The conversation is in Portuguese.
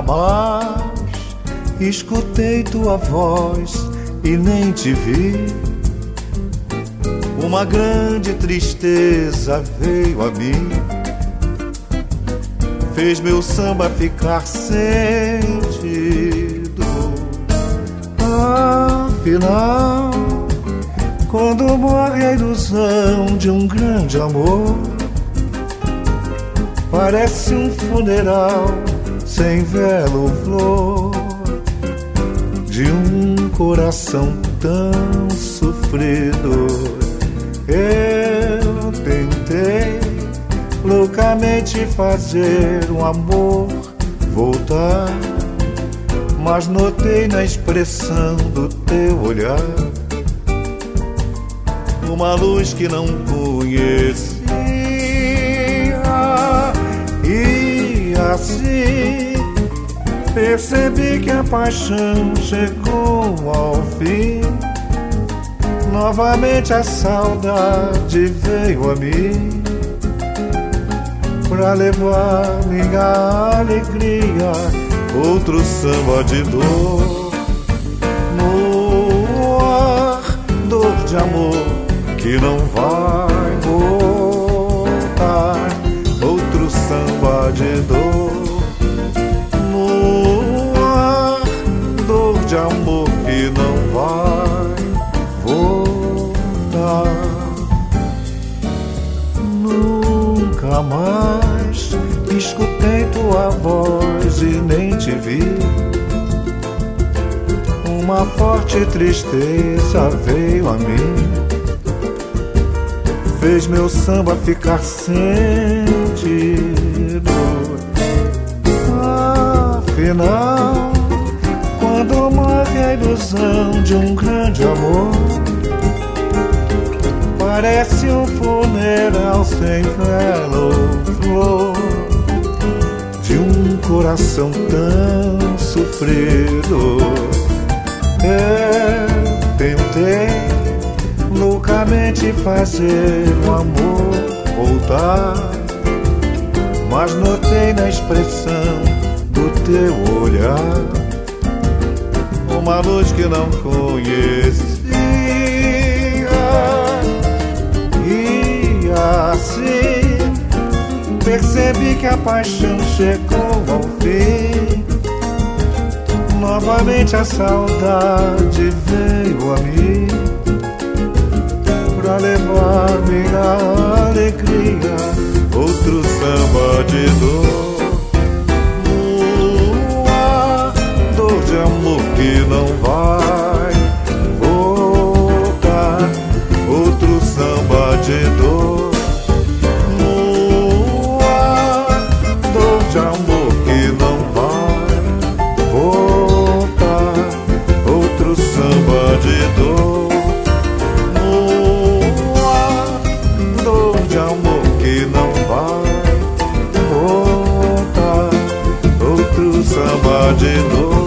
Nunca mais escutei tua voz e nem te vi. Uma grande tristeza veio a mim, fez meu samba ficar sentido. Afinal, quando morre a ilusão de um grande amor, parece um funeral sem vela ou flor, de um coração tão sofrido. Eu tentei loucamente fazer um amor voltar, mas notei na expressão do teu olhar uma luz que não conhecia. E assim percebi que a paixão chegou ao fim. Novamente a saudade veio a mim, pra levar minha alegria, outro samba de dor. No ar, dor de amor que não vai voltar, outro samba de dor. No ar, dor de amor que não vai voltar. Nunca mais escutei tua voz e nem te vi. Uma forte tristeza veio a mim, fez meu samba ficar sentido. Afinal, quando morre a ilusão de um grande amor, parece um funeral sem vela ou flor, de um coração tão sofrido. Eu tentei loucamente fazer o amor voltar, mas notei na expressão do teu olhar uma luz que não conhecia. E assim percebi que a paixão chegou ao fim. Novamente a saudade veio a mim, pra levar minha alegria, outro samba de dor. No ar, dor de amor que não vai voltar, outro samba de dor. No ar, dor de amor que não vai voltar, outro samba de dor. De amor que não vai voltar, outro samba de dor.